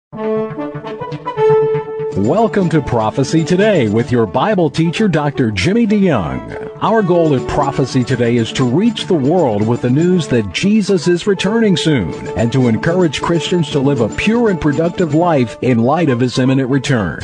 Welcome to Prophecy Today with your Bible teacher, Dr. Jimmy DeYoung. Our goal at Prophecy Today is to reach the world with the news that Jesus is returning soon and to encourage Christians to live a pure and productive life in light of his imminent return.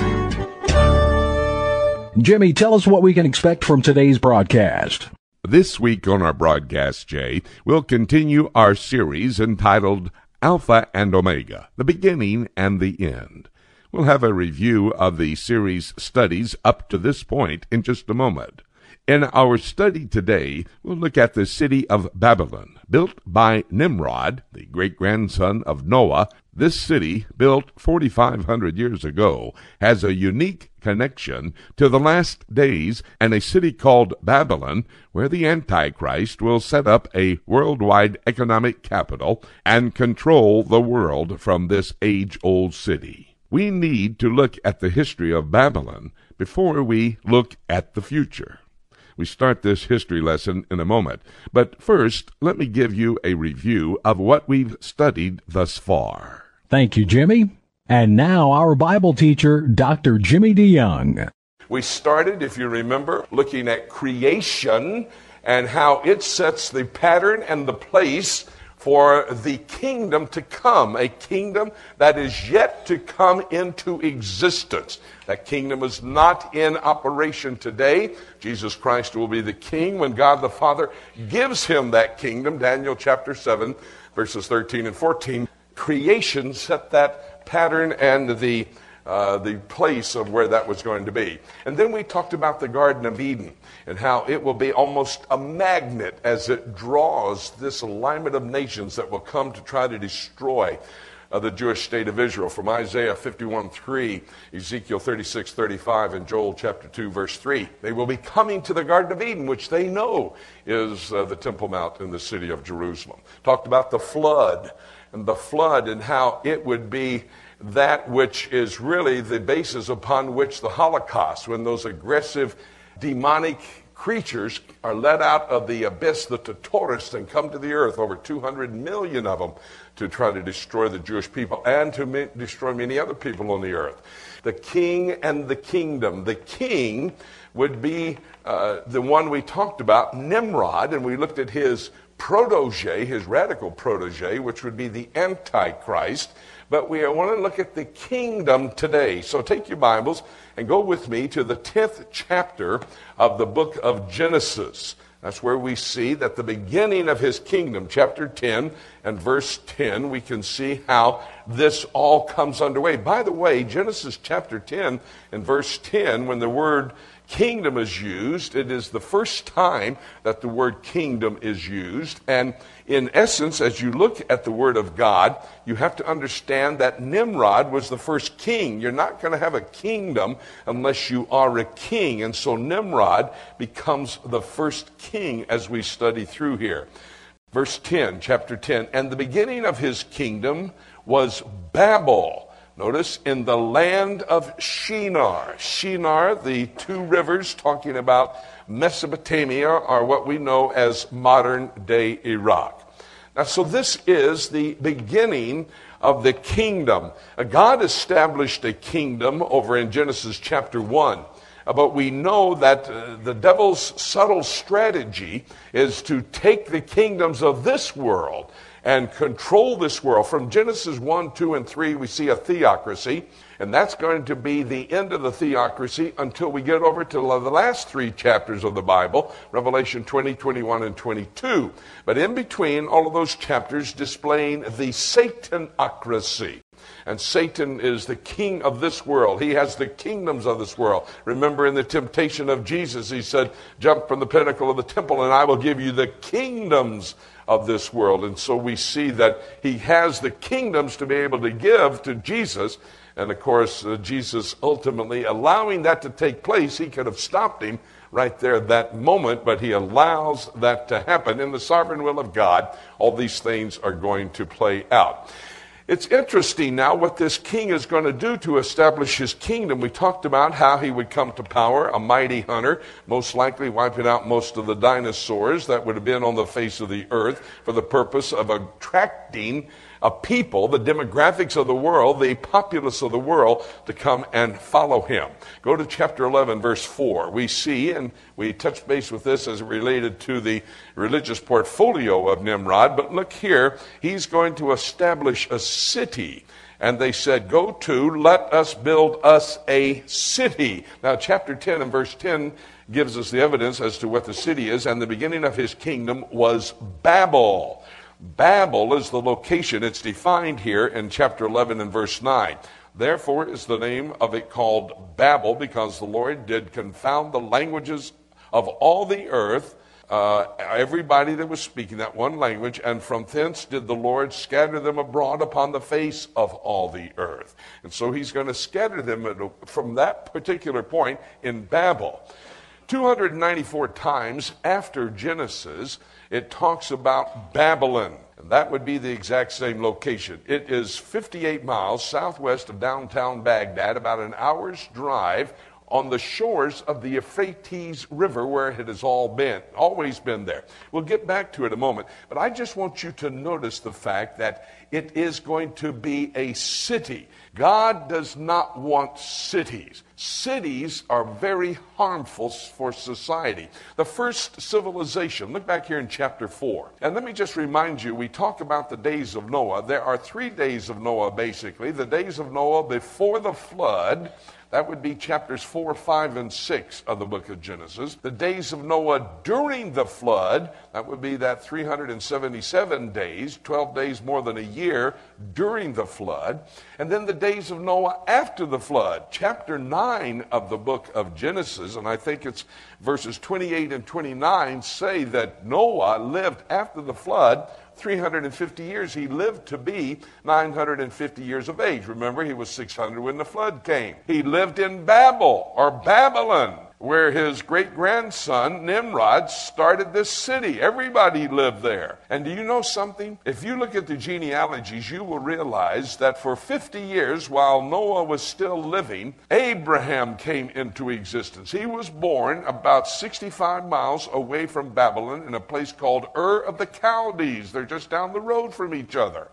Jimmy, tell us what we can expect from today's broadcast. This week on our broadcast, Jay, we'll continue our series entitled Alpha and Omega, the beginning and the end. We'll have a review of the series studies up to this point in just a moment. In our study today, we'll look at the city of Babylon, built by Nimrod, the great-grandson of Noah. This city, built 4,500 years ago, has a unique connection to the last days and a city called Babylon, where the Antichrist will set up a worldwide economic capital and control the world from this age-old city. We need to look at the history of Babylon before we look at the future. We start this history lesson in a moment, but first, let me give you a review of what we've studied thus far. Thank you, Jimmy. And now our Bible teacher, Dr. Jimmy DeYoung. We started, if you remember, looking at creation and how it sets the pattern and the place for the kingdom to come, a kingdom that is yet to come into existence. That kingdom is not in operation today. Jesus Christ will be the king when God the Father gives him that kingdom. Daniel chapter 7, verses 13 and 14. Creation set that pattern and the place of where that was going to be. And then we talked about the Garden of Eden and how it will be almost a magnet as it draws this alignment of nations that will come to try to destroy the Jewish state of Israel, from Isaiah 51:3, Ezekiel 36:35, and Joel chapter 2, verse 3. They will be coming to the Garden of Eden, which they know is the Temple Mount in the city of Jerusalem. Talked about the flood and how it would be that which is really the basis upon which the Holocaust, when those aggressive demonic creatures are let out of the abyss, the Tartarus, and come to the earth, over 200 million of them, to try to destroy the Jewish people and to destroy many other people on the earth. The king and the kingdom. The king would be the one we talked about, Nimrod, and we looked at his protege, his radical protege, which would be the Antichrist. But we want to look at the kingdom today. So take your Bibles and go with me to the 10th chapter of the book of Genesis. That's where we see that the beginning of his kingdom, chapter 10 and verse 10, we can see how this all comes underway. By the way, Genesis chapter 10 and verse 10, when the word kingdom is used, it is the first time that the word kingdom is used. And in essence, as you look at the word of God, you have to understand that Nimrod was the first king. You're not going to have a kingdom unless you are a king. And so Nimrod becomes the first king as we study through here. Verse 10, chapter 10, and the beginning of his kingdom was Babel. Notice, in the land of Shinar. Shinar, the two rivers talking about Mesopotamia, are what we know as modern-day Iraq. Now, so this is the beginning of the kingdom. God established a kingdom over in Genesis chapter 1. But we know that the devil's subtle strategy is to take the kingdoms of this world and control this world. From Genesis 1, 2, and 3, we see a theocracy, and that's going to be the end of the theocracy until we get over to the last three chapters of the Bible, Revelation 20, 21, and 22. But in between, all of those chapters displaying the Satanocracy. And Satan is the king of this world. He has the kingdoms of this world. Remember in the temptation of Jesus, he said, jump from the pinnacle of the temple and I will give you the kingdoms of this world. And so we see that he has the kingdoms to be able to give to Jesus. And of course, Jesus ultimately allowing that to take place, he could have stopped him right there at that moment, but he allows that to happen. In the sovereign will of God, all these things are going to play out. It's interesting now what this king is going to do to establish his kingdom. We talked about how he would come to power, a mighty hunter, most likely wiping out most of the dinosaurs that would have been on the face of the earth for the purpose of attracting a people, the demographics of the world, the populace of the world, to come and follow him. Go to chapter 11, verse 4. We see, and we touch base with this as it related to the religious portfolio of Nimrod, but look here, he's going to establish a city. And they said, go to, let us build us a city. Now, chapter 10 and verse 10 gives us the evidence as to what the city is, and the beginning of his kingdom was Babel. Babel is the location. It's defined here in chapter 11 and verse 9. Therefore is the name of it called Babel, because the Lord did confound the languages of all the earth, everybody that was speaking that one language, and from thence did the Lord scatter them abroad upon the face of all the earth. And so he's going to scatter them from that particular point in Babel. 294 times after Genesis, it talks about Babylon. And that would be the exact same location. It is 58 miles southwest of downtown Baghdad, about an hour's drive on the shores of the Euphrates River, where it has always been there. We'll get back to it in a moment, but I just want you to notice the fact that it is going to be a city. God does not want cities. Cities are very harmful for society. The first civilization, look back here in chapter 4. And let me just remind you, we talk about the days of Noah. There are 3 days of Noah, basically. The days of Noah before the flood. That would be chapters 4, 5, and 6 of the book of Genesis. The days of Noah during the flood, that would be that 377 days, 12 days more than a year during the flood. And then the days of Noah after the flood, chapter 9 of the book of Genesis, and I think it's verses 28 and 29 say that Noah lived after the flood 350 years. He lived to be 950 years of age. Remember, he was 600 when the flood came. He lived in Babel, or Babylon, where his great-grandson, Nimrod, started this city. Everybody lived there. And do you know something? If you look at the genealogies, you will realize that for 50 years, while Noah was still living, Abraham came into existence. He was born about 65 miles away from Babylon in a place called Ur of the Chaldees. They're just down the road from each other.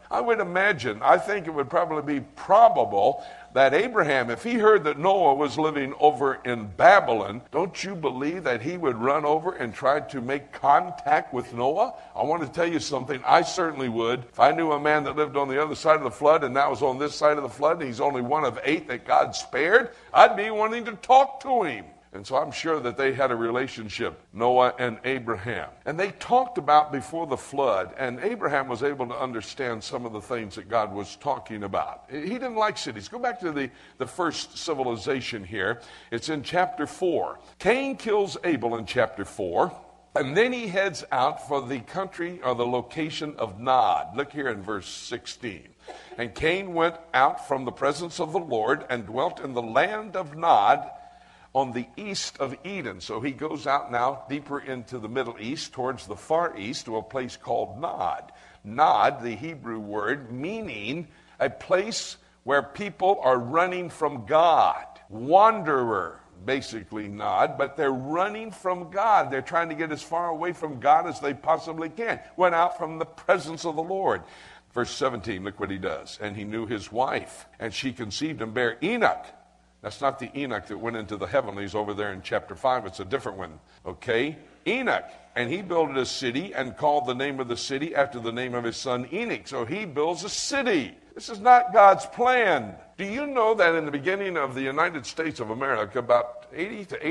I think it would probably be probable that Abraham, if he heard that Noah was living over in Babylon, don't you believe that he would run over and try to make contact with Noah? I want to tell you something. I certainly would. If I knew a man that lived on the other side of the flood and that was on this side of the flood and he's only one of 8 that God spared, I'd be wanting to talk to him. And so I'm sure that they had a relationship, Noah and Abraham. And they talked about before the flood, and Abraham was able to understand some of the things that God was talking about. He didn't like cities. Go back to the first civilization here. It's in chapter 4. Cain kills Abel in chapter 4. And then he heads out for the country or the location of Nod. Look here in verse 16. And Cain went out from the presence of the Lord and dwelt in the land of Nod, on the east of Eden. So he goes out now deeper into the Middle East, towards the Far East, to a place called Nod. Nod, the Hebrew word, meaning a place where people are running from God. Wanderer, basically Nod, but they're running from God. They're trying to get as far away from God as they possibly can. Went out from the presence of the Lord. Verse 17, look what he does. And he knew his wife, and she conceived and bare Enoch. That's not the Enoch that went into the heavenlies over there in chapter 5. It's a different one, okay? Enoch. And he built a city and called the name of the city after the name of his son Enoch. So he builds a city. This is not God's plan. Do you know that in the beginning of the United States of America, about 80 to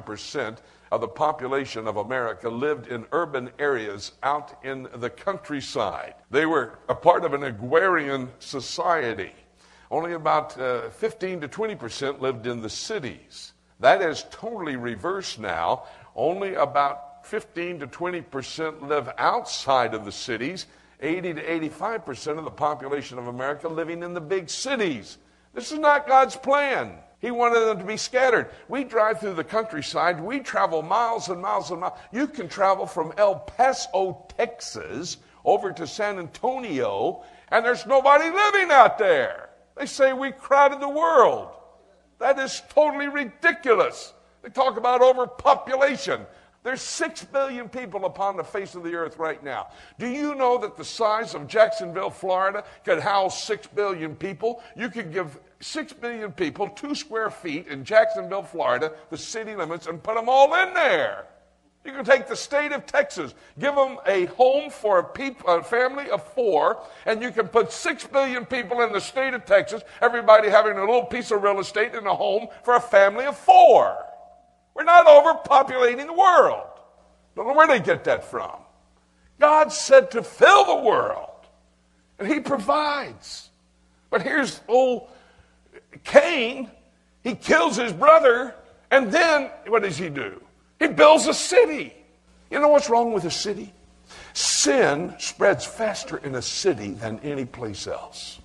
85% of the population of America lived in urban areas out in the countryside? They were a part of an agrarian society. Only about 15 to 20% lived in the cities. That is totally reversed now. Only about 15 to 20% live outside of the cities. 80 to 85% of the population of America living in the big cities. This is not God's plan. He wanted them to be scattered. We drive through the countryside. We travel miles and miles and miles. You can travel from El Paso, Texas, over to San Antonio, and there's nobody living out there. They say we crowded the world. That is totally ridiculous. They talk about overpopulation. There's 6 billion people upon the face of the earth right now. Do you know that the size of Jacksonville, Florida could house 6 billion people? You could give 6 billion people 2 square feet in Jacksonville, Florida, the city limits, and put them all in there. You can take the state of Texas, give them a home for a family of 4, and you can put 6 billion people in the state of Texas, everybody having a little piece of real estate and a home for a family of 4. We're not overpopulating the world. Don't know where they get that from. God said to fill the world, and he provides. But here's old Cain. He kills his brother, and then what does he do? He builds a city. You know what's wrong with a city? Sin spreads faster in a city than any place else.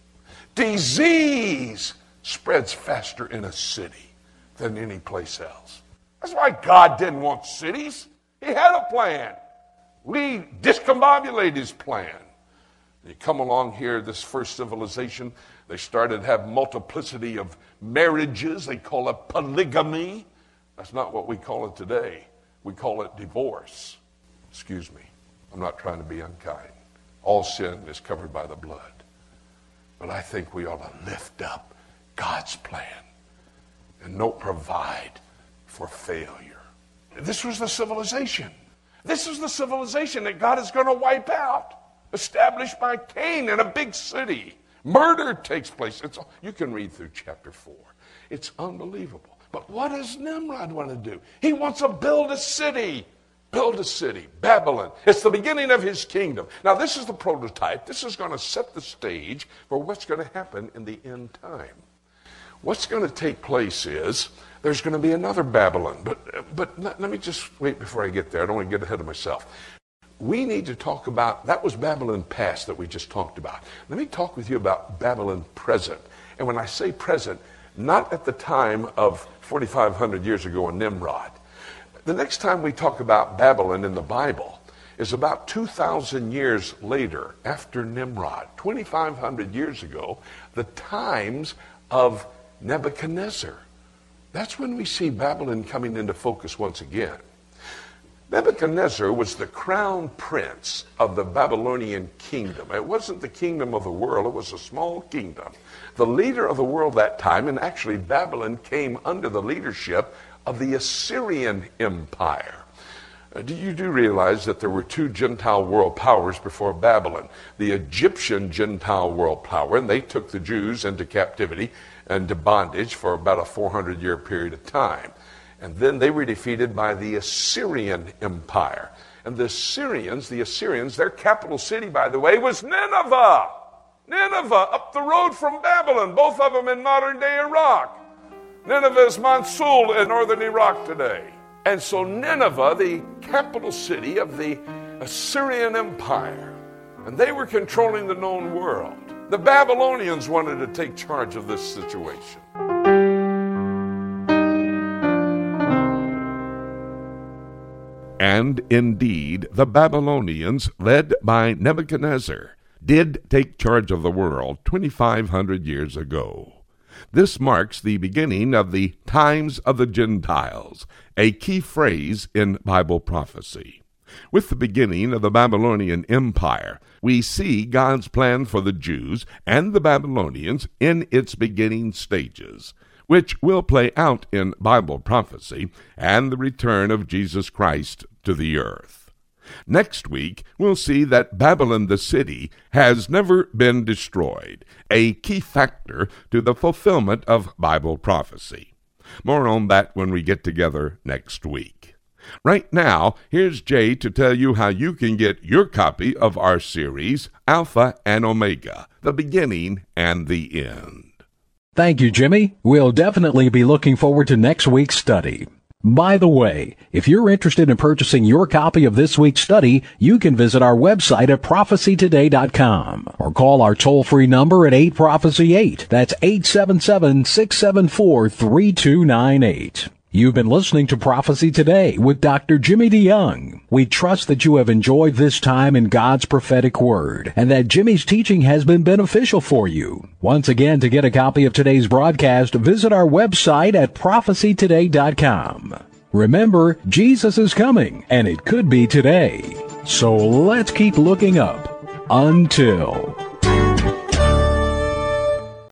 Disease spreads faster in a city than any place else. That's why God didn't want cities. He had a plan. We discombobulated his plan. You come along here, this first civilization, they started to have multiplicity of marriages. They call it polygamy. That's not what we call it today. We call it divorce. Excuse me. I'm not trying to be unkind. All sin is covered by the blood. But I think we ought to lift up God's plan and not provide for failure. This was the civilization. This is the civilization that God is going to wipe out, established by Cain in a big city. Murder takes place. You can read through chapter 4. It's unbelievable. But what does Nimrod want to do? He wants to build a city. Build a city. Babylon. It's the beginning of his kingdom. Now, this is the prototype. This is going to set the stage for what's going to happen in the end time. What's going to take place is there's going to be another Babylon. But let me just wait before I get there. I don't want to get ahead of myself. We need to talk about, that was Babylon past that we just talked about. Let me talk with you about Babylon present. And when I say present, not at the time of 4,500 years ago in Nimrod. The next time we talk about Babylon in the Bible is about 2,000 years later, after Nimrod, 2,500 years ago, the times of Nebuchadnezzar. That's when we see Babylon coming into focus once again. Nebuchadnezzar was the crown prince of the Babylonian kingdom. It wasn't the kingdom of the world, it was a small kingdom. The leader of the world that time, and actually Babylon came under the leadership of the Assyrian Empire. You do realize that there were 2 Gentile world powers before Babylon. The Egyptian Gentile world power, and they took the Jews into captivity and to bondage for about a 400-year period of time. And then they were defeated by the Assyrian Empire. And the Assyrians, their capital city, by the way, was Nineveh. Nineveh, up the road from Babylon, both of them in modern-day Iraq. Nineveh is Mosul in northern Iraq today. And so Nineveh, the capital city of the Assyrian Empire, and they were controlling the known world. The Babylonians wanted to take charge of this situation. And indeed, the Babylonians, led by Nebuchadnezzar, did take charge of the world 2,500 years ago. This marks the beginning of the times of the Gentiles, a key phrase in Bible prophecy. With the beginning of the Babylonian Empire, we see God's plan for the Jews and the Babylonians in its beginning stages, which will play out in Bible prophecy and the return of Jesus Christ to the earth. Next week, we'll see that Babylon the city has never been destroyed, a key factor to the fulfillment of Bible prophecy. More on that when we get together next week. Right now, here's Jay to tell you how you can get your copy of our series, Alpha and Omega, the beginning and the end. Thank you, Jimmy. We'll definitely be looking forward to next week's study. By the way, if you're interested in purchasing your copy of this week's study, you can visit our website at prophecytoday.com or call our toll-free number at 8-PROPHECY-8. That's 877-674-3298. You've been listening to Prophecy Today with Dr. Jimmy DeYoung. We trust that you have enjoyed this time in God's prophetic word and that Jimmy's teaching has been beneficial for you. Once again, to get a copy of today's broadcast, visit our website at prophecytoday.com. Remember, Jesus is coming, and it could be today. So let's keep looking up. Until...